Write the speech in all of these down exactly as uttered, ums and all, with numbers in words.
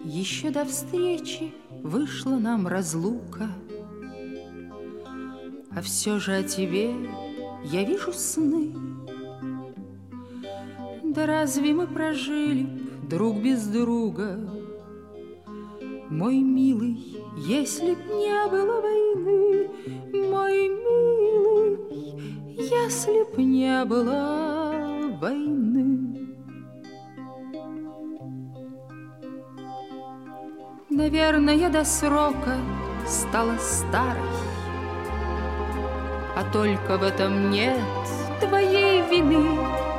Еще до встречи вышла нам разлука, а все же о тебе я вижу сны. Да разве мы прожили б друг без друга, мой милый, если б не было войны, мой милый, если б не было войны. Наверное, я до срока стала старой, а только в этом нет твоей вины.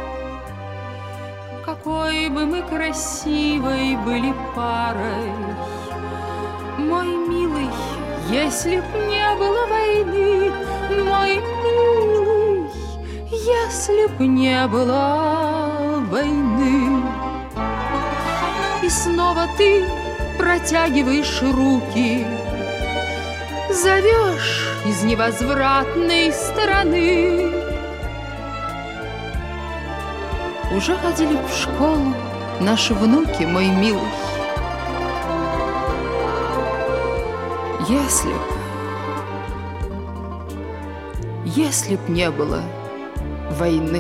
Какой бы мы красивой были парой, мой милый, если б не было войны, мой милый, если б не было войны. И снова ты протягиваешь руки, зовешь из невозвратной стороны. Уже ходили в школу наши внуки, мой милый. Если б, если б не было войны,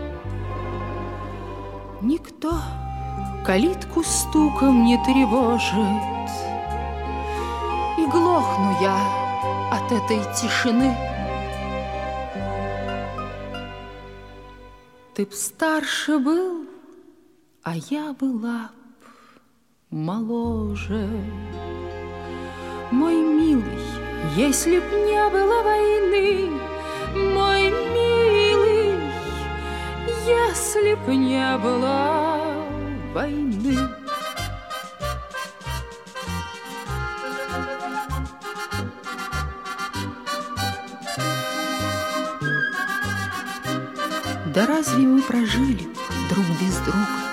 никто калитку стуком не тревожит, и глохну я от этой тишины. Ты б старше был, а я была б моложе. Мой милый, если б не было войны, мой милый, если б не было войны. Да разве мы прожили друг без друга,